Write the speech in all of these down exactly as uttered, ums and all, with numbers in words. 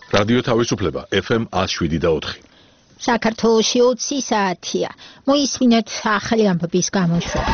რადიო თავისუფლება ეფ ემ one oh seven და four. საქართველოში ოცი საათია. მოისმინეთ ახალი ამბების გამოშვება.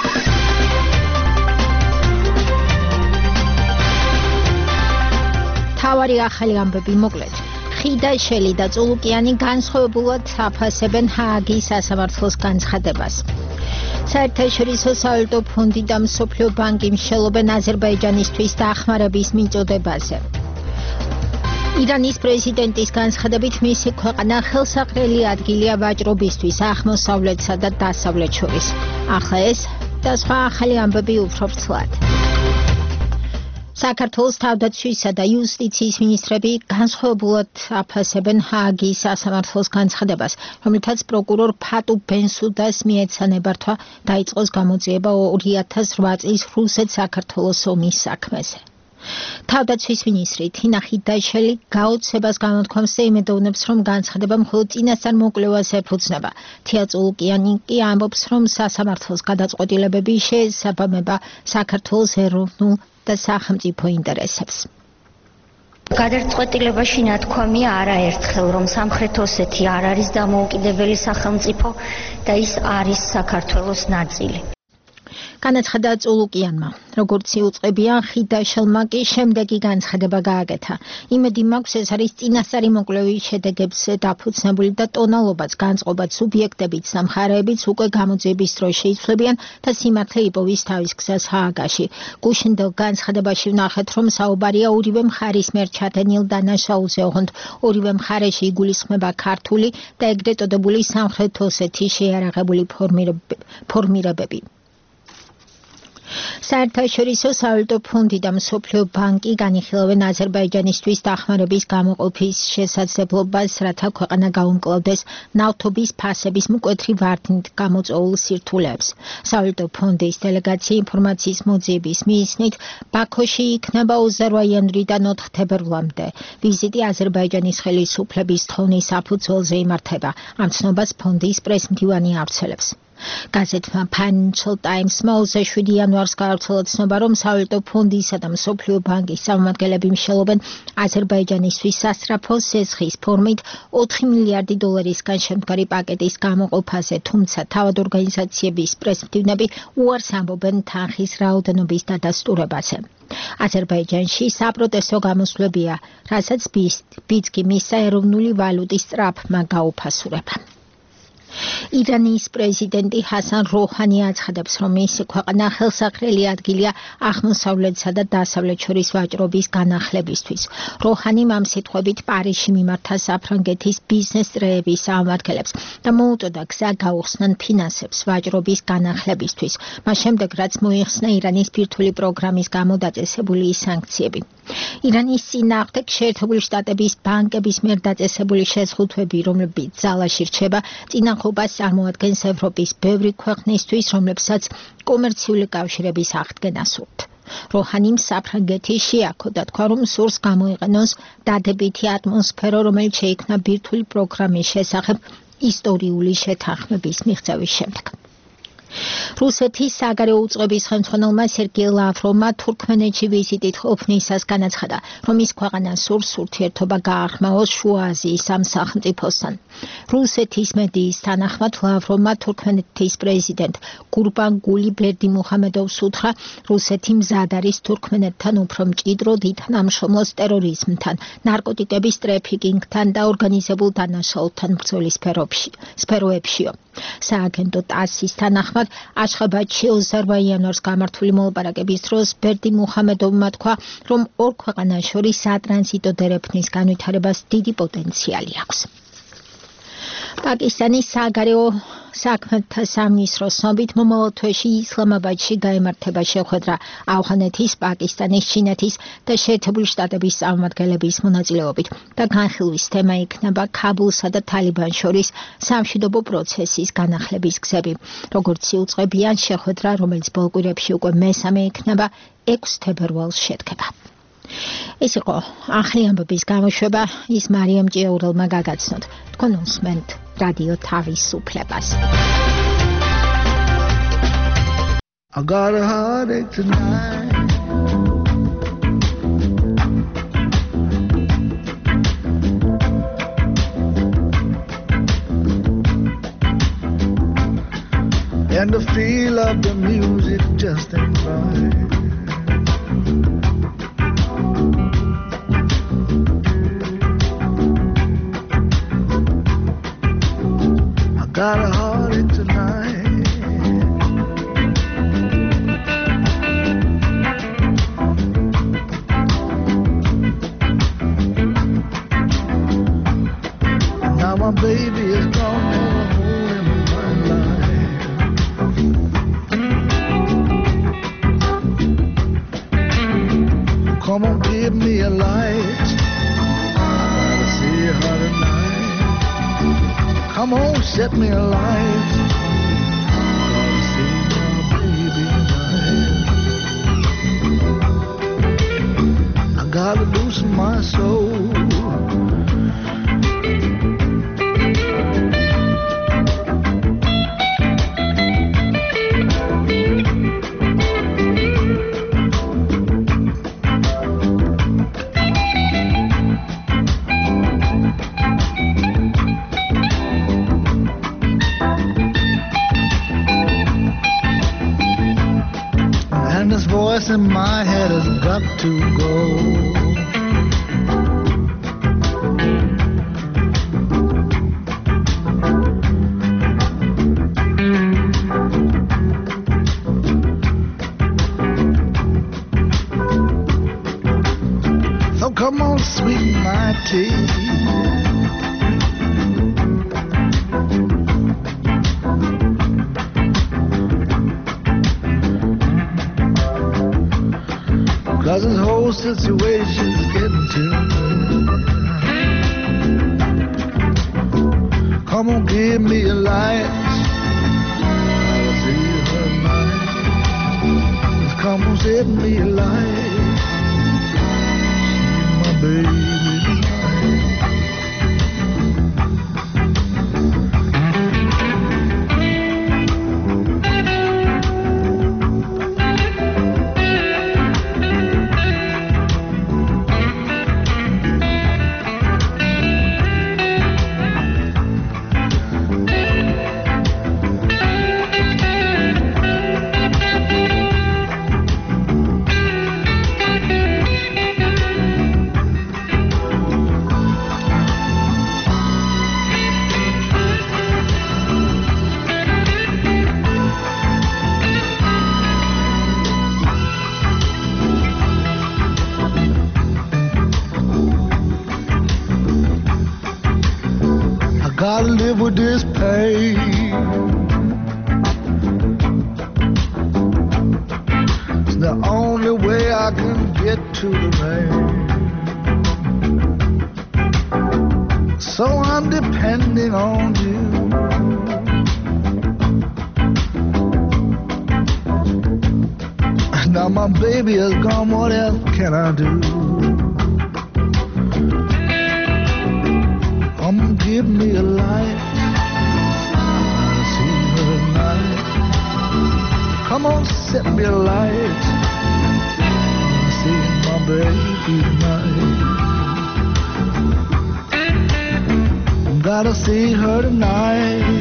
თავარი ახალი ამბები მოკლედ. ხიდაშელი და წულუკიანი განსხვავებულად აფასებენ ჰააგის სასამართლოს განცხადებას. საერთაშორისო სავალუტო ფონდი და მსოფლიო ბანკი მსჯელობენ აზერბაიჯანისთვის დახმარების მიწოდებაზე. ირანის პრეზიდენტის განცხადებით მისი ქვეყანა ხელსაყრელი ადგილია ვაჭრობისთვის აღმოსავლეთსა და დასავლეთ შორის. ახლა ეს და სხვა ახალი ამბები უფრო ვრცლად. საქართველოს თავდაცვისა და იუსტიციის მინისტრები განსხვავებულად აფასებენ ჰააგის სასამართლოს განცხადებას, რომელთაც პროკურორ ფატუ ბენსუდას მიეცა ნებართვა დაიწყოს გამოძიება ორი ათას რვა წლის რუსეთ-საქართველოს ომის საქმეზე. თავდაცვის მინისტრი თინა ხიდაშელი გაოცებას გამოთქვამს და იმედოვნებს, რომ განცხადება მხოლოდ წინასწარ მოკვლევას ეფუძნება. თია წულუკიანი კი ამბობს, რომ სასამართლოს გადაწყვეტილებები შეესაბამება საქართველოს ეროვნულ და სახელმწიფო ინტერესებს. გადაწყვეტილებაში ნათქვამია არაერთხელ, რომ სამხრეთ ოსეთი არ არის დამოუკიდებელი სახელმწიფო და ის არის საქართველოს ნაწილი. განაცხადა წულუკიანმა, როგორც იუწყებიან ხიდაშელმა კი შემდეგი განცხადება გააკეთა. იმედი მაქვს, ეს არის წინასწარი მოკვლევის შედეგებზე დაფუძნებული და ტონალობაც, განწყობაც, სუბიექტებიც და მხარეებიც უკვე გამოძიების დროს შეიცვლებიან და სიმართლე იპოვის თავის გზას ჰააგაში. გუშინდელ განცხადებაში ვნახეთ, რომ საუბარია ორივე მხარის მიერ ჩადენილ დანაშაულზე, ოღონდ ორივე მხარეში იგულისხმება ქართული და ეგრეთ წოდებული სამხრეთ ოსეთის შეიარაღებული ფორმირებები. საერთაშორისო სავალუტო ფონდი და მსოფლიო ბანკი განიხილავენ აზერბაიჯანისთვის დახმარების გამოყოფის შესაძლებლობას, რათა ქვეყანა გაუმკლავდეს ნავთობის ფასების მკვეთრი ვარდნით გამოწვეულ სირთულეებს. სავალუტო ფონდის დელეგაცია ინფორმაციის მოძიების მიზნით ბაქოში იქნება ოცდარვა იანვრიდან ოთხ თებერვლამდე. ვიზიტი აზერბაიჯანის ხელისუფლების თხოვნის საფუძველზე იმართება. ამ ცნობას ფონდის პრესმდივანი ავრცელებს. გაზეთმა Financial Times-მა ოცდაშვიდი იანვარს გაავრცელა ცნობა, რომ სავალუტო ფონდისა და მსოფლიო ბანკის წარმომადგენლები მსჯელობენ აზერბაიჯანისთვის სასწრაფო სესხის ფორმით ოთხი მილიარდი დოლარისგან შემდგარი პაკეტის გამოყოფაზე, თუმცა თავად ორგანიზაციების პრესმდივნები უარს ამბობენ თანხის რაოდენობის დადასტურებაზე. აზერბაიჯანში საპროტესტო გამოსვლებია, რასაც ბიძგი მისცა ეროვნული ვალუტის სწრაფმა გაუფასურება. ირანის პრეზიდენტი ჰასან როჰანი აცხადებს, რომ მისი ქვეყანა ხელსაყრელი ადგილია აღმოსავლეთსა და დასავლეთ შორის ვაჭრობის განახლებისთვის. როჰანიმ ამ სიტყვებით პარიზში მიმართა საფრანგეთის ბიზნეს წრეების წარმომადგენლებს და მოუწოდა გზა გაუხსნან ფინანსებს ვაჭრობის განახლებისთვის, მას შემდეგ რაც მოიხსნა ირანის ბირთვული პროგრამის გამო დაწესებული სანქციები. ირანის წინააღმდეგ შეერთებული შტატების ბანკების მიერ დაწესებული შეზღუდვები, რომლებიც ძალაში რჩება, წინახობას წარმოადგენს ევროპის ბევრი ქვეყნისთვის, რომლებსაც კომერციული კავშირების აღდგენა სურთ. როჰანიმ საფრანგეთის შეაქო და თქვა, რომ სურს გამოიყენოს დადებითი ატმოსფერო, რომელიც შეიქმნა ბირთვული პროგრამის შესახებ ისტორიული შეთანხმების მიღწევის შემდეგ. რუსეთის საგარეო უწყების ხელმძღვანელმა სერგეი ლავროვმა თურქმენეთში ვიზიტით ყოფნისას განაცხადა, რომ ის ქვეყანას სურს ურთიერთობა გააღრმავოს შუა აზიის ამ სახელმწიფოსთან. რუსეთის მედიის თანახმად ლავროვმა თურქმენეთის პრეზიდენტ გურბანგული ბერდიმუჰამედოვს უთხრა, რუსეთი მზად არის თურქმენეთთან უფრო მჭიდროდ ითანამშრომლოს ტერორიზმთან, ნარკოტიკების ტრაფიკინგთან და ორგანიზებულ დანაშაულთან ბრძოლის სფეროებშიო. სააგენტო ტასის თანახმად აშხაბადში ოცდარვა იანვარს გამართული მოლაპარაკების დროს ბერდიმუჰამედოვმა თქვა, რომ ორ ქვეყანას შორის სატრანზიტო დერეფნის განვითარებას დიდი პოტენციალი აქვს. პაკისტანის საგარეო საქმეთა სამინისტროს ცნობით მომავალ თვეში ისლამაბადში გაემართება შეხვედრა ავღანეთის, პაკისტანის, ჩინეთის და შეერთებული შტატების წარმომადგენლების მონაწილეობით და განხილვის თემა იქნება ქაბულსა და თალიბანს შორის სამშვიდობო პროცესის განახლების გზები. როგორც იუწყებიან, შეხვედრა, რომელიც ბოლო კვირებში უკვე მესამე იქნება, ექვსი თებერვალს შედგება. ეს იყო ახალი ამბების გამოშვება, ის მარიამ ჭიაურელმა გაგაცნოთ. თქვენ უსმენთ რადიო თავისუფლებას. I got a heartache tonight. feel of the music just ain't right. I got a heartache tonight. Now my baby is gone, never holding my life. Come on, give me a light. I gotta see her tonight. Come on, set me a light. I gotta see my baby tonight. I gotta loosen my soul. Voice in my head has got to go. So come on, sweeten my tea. Cause this whole situation's getting to me. Come on, give me a light. I'll see her tonight. Just come on, set me a light. See my baby gotta live with this pain. It's the only way I can get to the rain. So I'm depending on you. Now my baby is gone, what else can I do? Come give me a light. I see her tonight. Come on, set me a light. I see my baby tonight. Gotta see her tonight.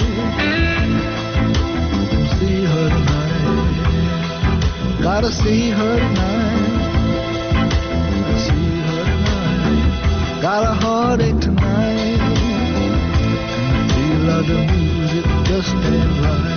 See her tonight. Gotta see her tonight. See her tonight. Got a heartache tonight. Love the music just ain't right.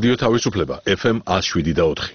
რადიო თავისუფლება F M one oh seven და four.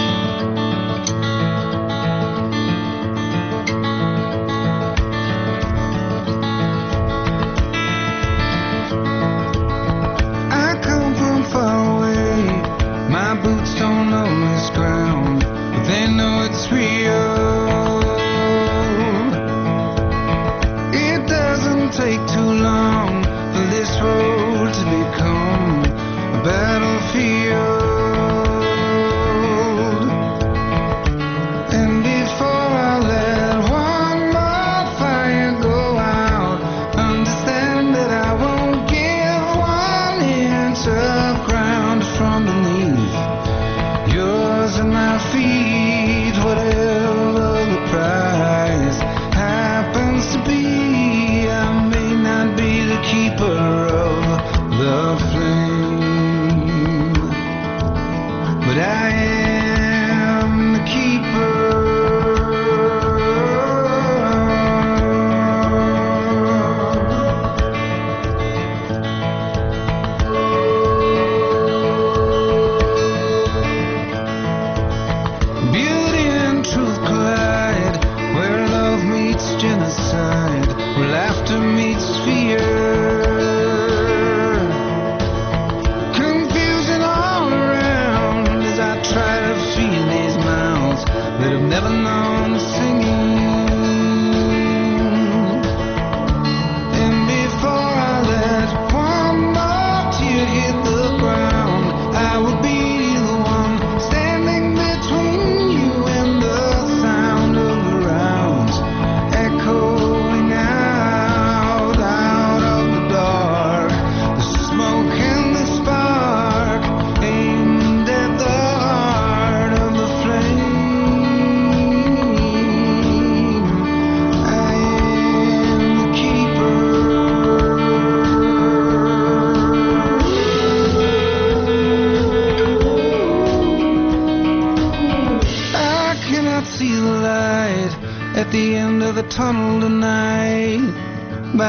Tunnel tonight, my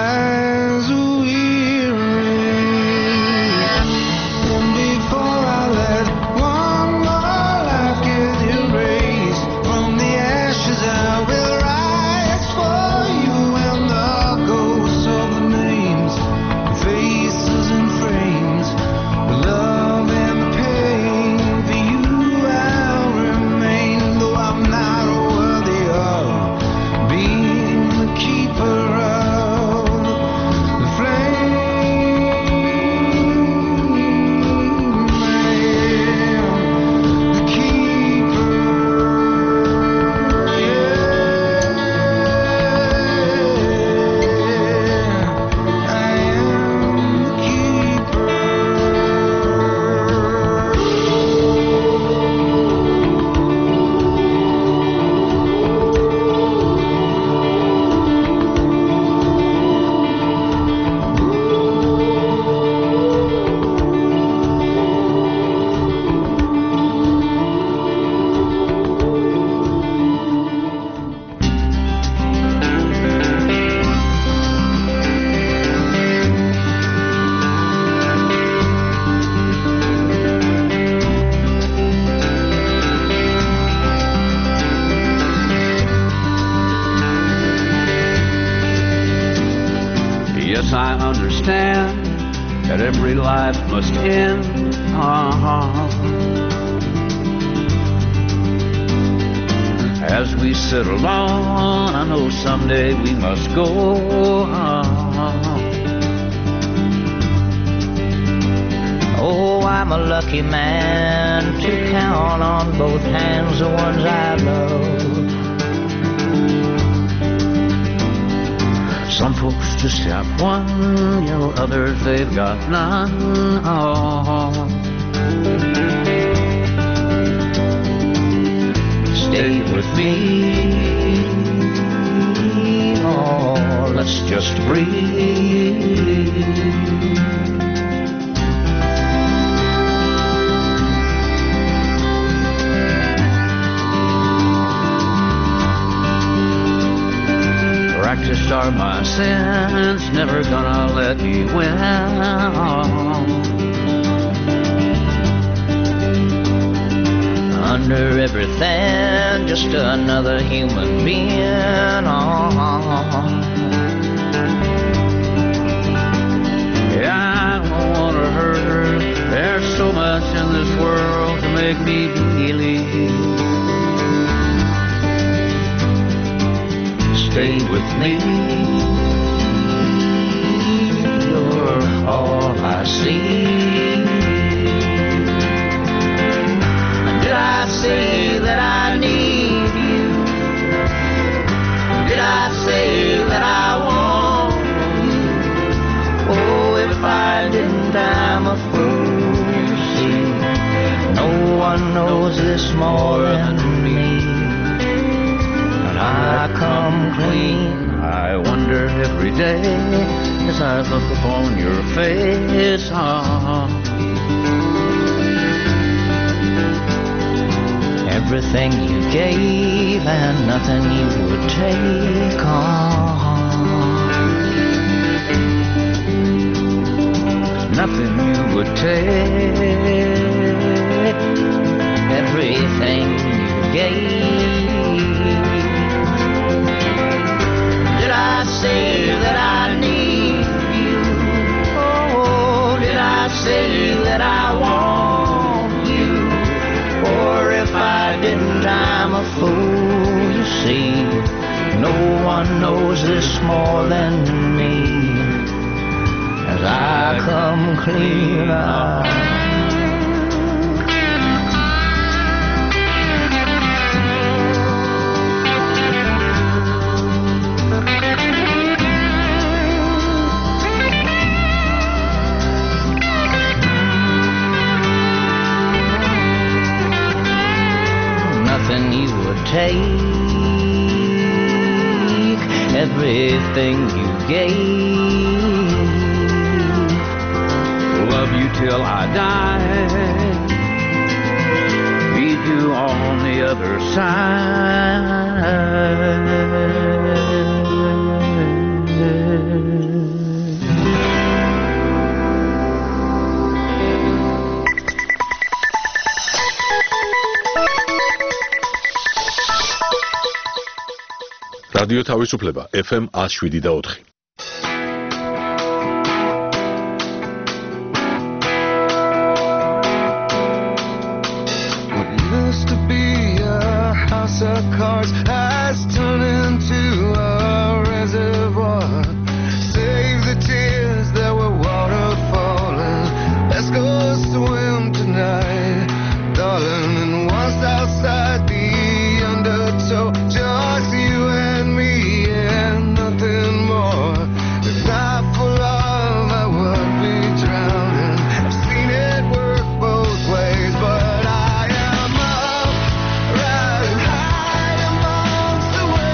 eyes are weary, and before I let one more life get erased from the ashes, I will rise for you and the ghosts of the names, faces and frames, the love and the pain. For you I'll remain, though I'm not worthy of being the keeper of the flame. I am the keeper, yeah. I am the keeper. Yes, I understand that every life must end. Uh-huh. As we settle on, I know someday we must go. Uh-huh. Oh, I'm a lucky man to count on both hands the ones I love. Some folks just have one, you know, others they've got none. Oh. Stay with me, oh, let's just breathe. Practiced are my sins, never gonna let me win. under everything, just another human being. Oh. Yeah, I don't want to hurt her. There's so much in this world to make me believe. Stay with me. You're all I see. Did I say that I need you? Did I say that I want you? Oh, if I didn't, I'm a fool, you see. No one knows this more than me. And I come clean. I wonder every day as I look upon your face. Ah. Everything you gave and nothing you would take on. Nothing you would take. Everything you gave. Did I say that I need you? Oh, did I say that I want you? Or if I didn't, I'm a fool, you see. No one knows this more than me. As I come clean out. Nothing you would take, everything you gave. Love you till I die, meet you on the other რადიო თავისუფლება F M one oh seven და four. What used to be a house of cards has turned into a reservoir. Save the tears that were waterfalling. Let's go swim tonight, darling. And once outside the undertow, just you and me and nothing more. If not for love, I would be drowning. I've seen it work both ways, but I am up, riding high amongst the waves.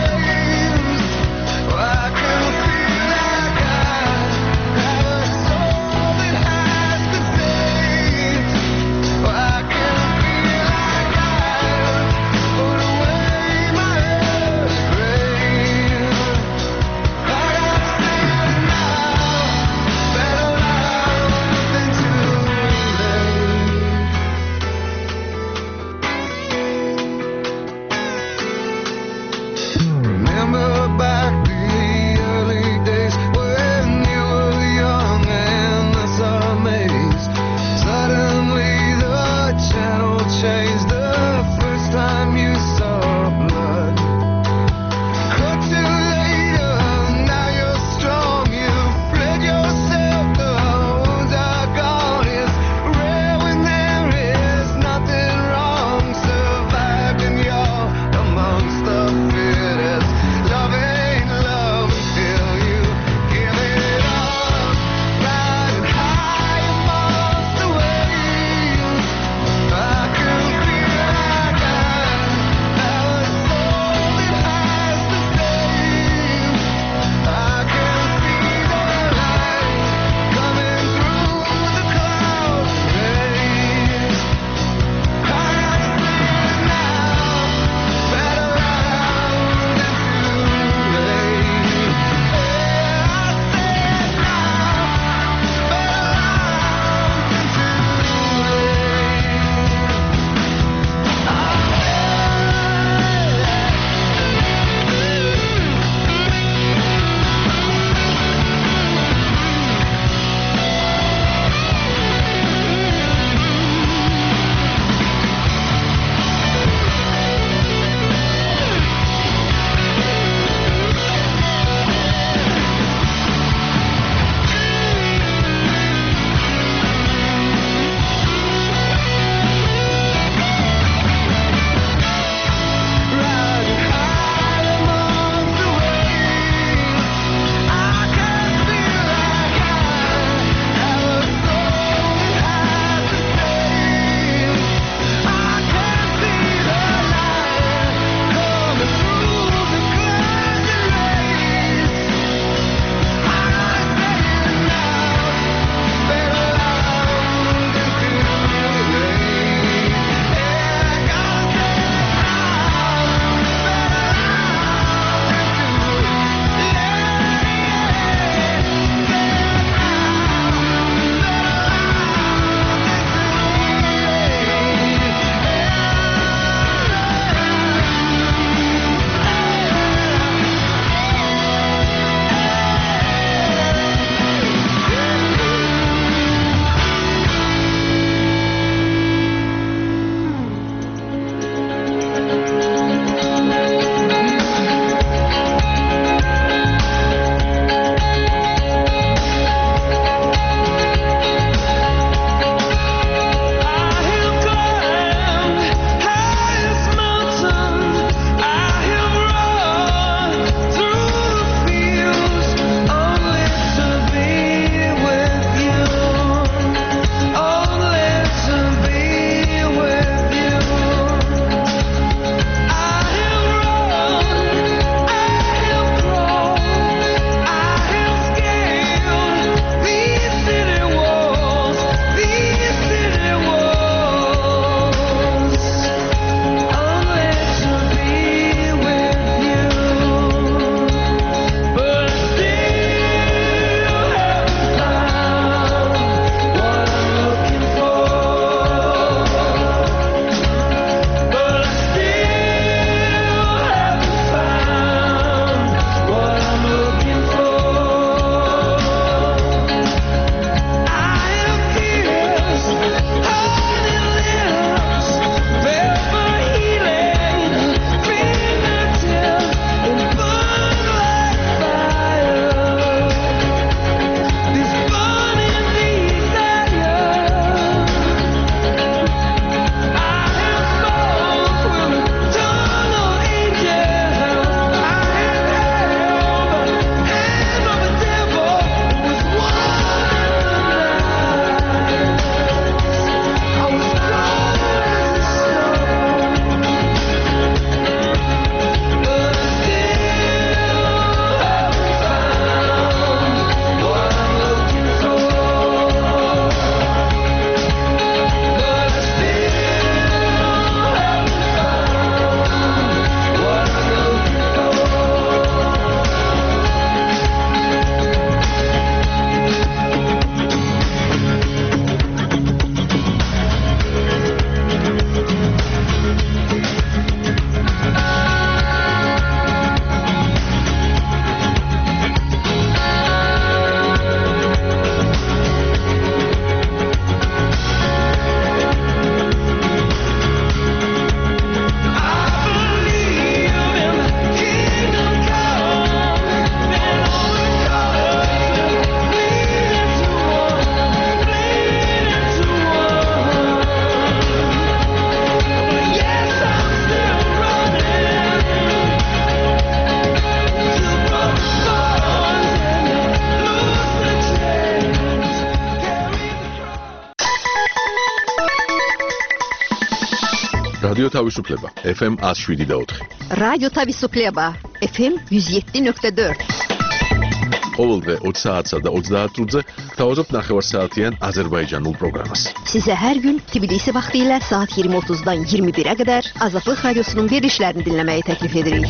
რადიო თავისუფლება F M one oh seven point four. რადიო თავისუფლება F M one oh seven point four. ყოველდღე ოცი საათსა და ოცდაათ წუთზე გთავაზობთ ნახევარსაათიან აზერბაიჯანულ პროგრამას. Size her gün Tbilisi vaxtilə saat iyirmi otuzdan iyirmi birə qədər Azadlıq Radiosunun verilişlərini dinləməyi təklif edirik.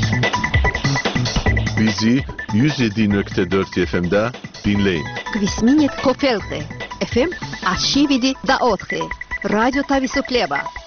Bizi one oh seven point four F M'da dinləyin. Kvisminit Kofelte F M one oh seven point four. Радио Тависуплеба